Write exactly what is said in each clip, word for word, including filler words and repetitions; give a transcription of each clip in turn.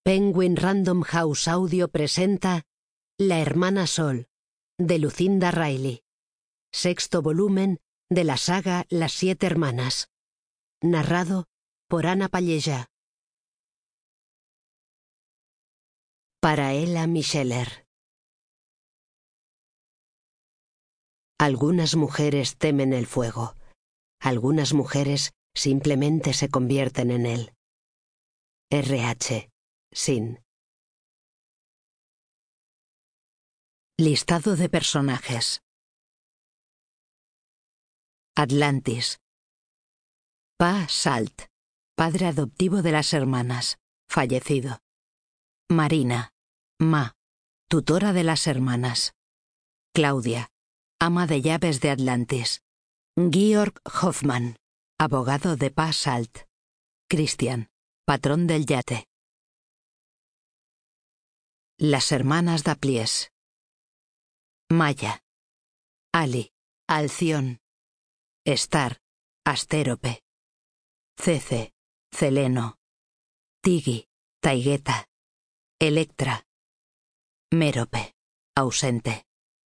Penguin Random House Audio presenta La hermana Sol, de Lucinda Riley. Sexto volumen de la saga Las siete hermanas. Narrado por Anna Pallejà. Para Ella Micheller. Algunas mujeres temen el fuego. Algunas mujeres simplemente se convierten en él. R H. Sin. Listado de personajes. Atlantis. Pa Salt, padre adoptivo de las hermanas, fallecido. Marina. Ma, tutora de las hermanas. Claudia, ama de llaves de Atlantis. Georg Hoffmann, abogado de Pa Salt. Christian, patrón del yate. Las hermanas Dapliés. Maya. Ali, Alción. Star, Astérope. Cece, Celeno. Tigi, Taigueta. Electra. Mérope, ausente.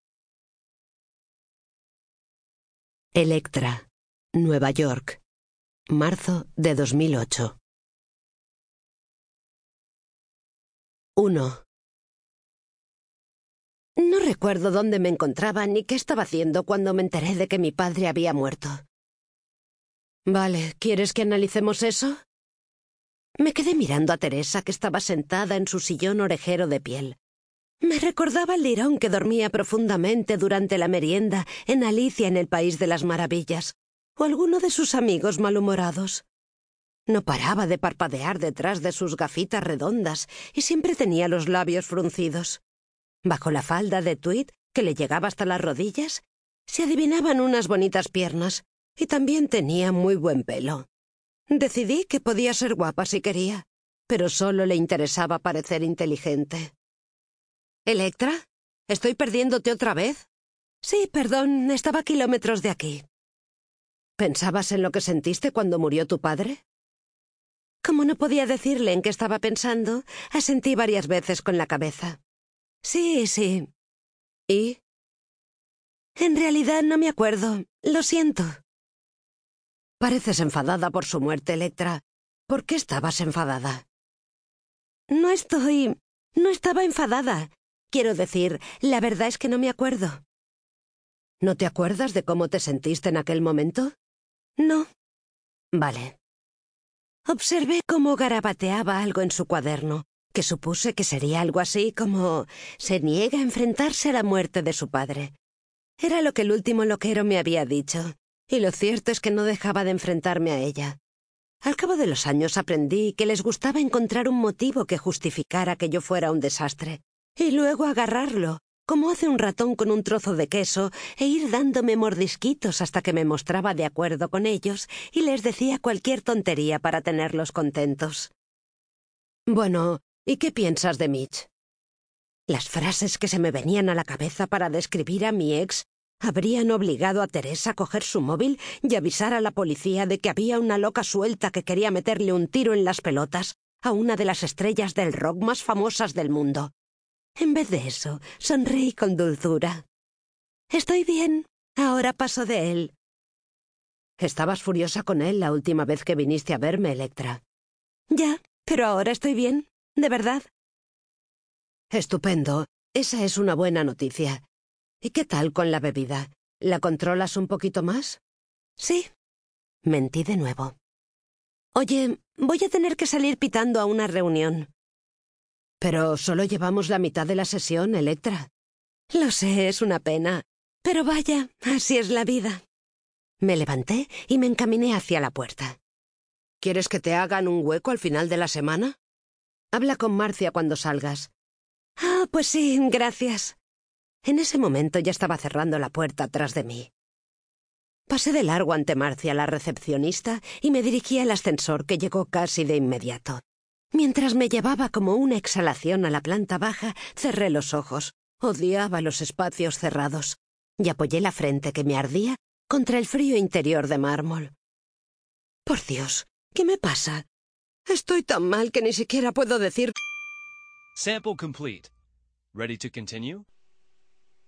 Electra, Nueva York, marzo de dos mil ocho. uno. No recuerdo dónde me encontraba ni qué estaba haciendo cuando me enteré de que mi padre había muerto. Vale, ¿quieres que analicemos eso? Me quedé mirando a Teresa, que estaba sentada en su sillón orejero de piel. Me recordaba el lirón que dormía profundamente durante la merienda en Alicia en el País de las Maravillas, o alguno de sus amigos malhumorados. No paraba de parpadear detrás de sus gafitas redondas y siempre tenía los labios fruncidos. Bajo la falda de tweed, que le llegaba hasta las rodillas, se adivinaban unas bonitas piernas, y también tenía muy buen pelo. Decidí que podía ser guapa si quería, pero solo le interesaba parecer inteligente. ¿Electra? ¿Estoy perdiéndote otra vez? Sí, perdón, estaba a kilómetros de aquí. ¿Pensabas en lo que sentiste cuando murió tu padre? Como no podía decirle en qué estaba pensando, asentí varias veces con la cabeza. Sí, sí. ¿Y? En realidad no me acuerdo. Lo siento. Pareces enfadada por su muerte, Electra. ¿Por qué estabas enfadada? No estoy... No estaba enfadada. Quiero decir, la verdad es que no me acuerdo. ¿No te acuerdas de cómo te sentiste en aquel momento? No. Vale. Observé cómo garabateaba algo en su cuaderno, que supuse que sería algo así como se niega a enfrentarse a la muerte de su padre. Era lo que el último loquero me había dicho, y lo cierto es que no dejaba de enfrentarme a ella. Al cabo de los años aprendí que les gustaba encontrar un motivo que justificara que yo fuera un desastre, y luego agarrarlo, como hace un ratón con un trozo de queso, e ir dándome mordisquitos hasta que me mostraba de acuerdo con ellos y les decía cualquier tontería para tenerlos contentos. Bueno, ¿y qué piensas de Mitch? Las frases que se me venían a la cabeza para describir a mi ex habrían obligado a Teresa a coger su móvil y avisar a la policía de que había una loca suelta que quería meterle un tiro en las pelotas a una de las estrellas del rock más famosas del mundo. En vez de eso, sonreí con dulzura. Estoy bien. Ahora paso de él. Estabas furiosa con él la última vez que viniste a verme, Electra. Ya, pero ahora estoy bien. De verdad. Estupendo. Esa es una buena noticia. ¿Y qué tal con la bebida? ¿La controlas un poquito más? Sí. Mentí de nuevo. Oye, voy a tener que salir pitando a una reunión. Pero solo llevamos la mitad de la sesión, Electra. Lo sé, es una pena. Pero vaya, así es la vida. Me levanté y me encaminé hacia la puerta. ¿Quieres que te hagan un hueco al final de la semana? Habla con Marcia cuando salgas. Ah, pues sí, gracias. En ese momento ya estaba cerrando la puerta tras de mí. Pasé de largo ante Marcia, la recepcionista, y me dirigí al ascensor, que llegó casi de inmediato. Mientras me llevaba como una exhalación a la planta baja, cerré los ojos. Odiaba los espacios cerrados. Y apoyé la frente, que me ardía, contra el frío interior de mármol. Por Dios, ¿qué me pasa? Estoy tan mal que ni siquiera puedo decir... Sample complete. Ready to continue?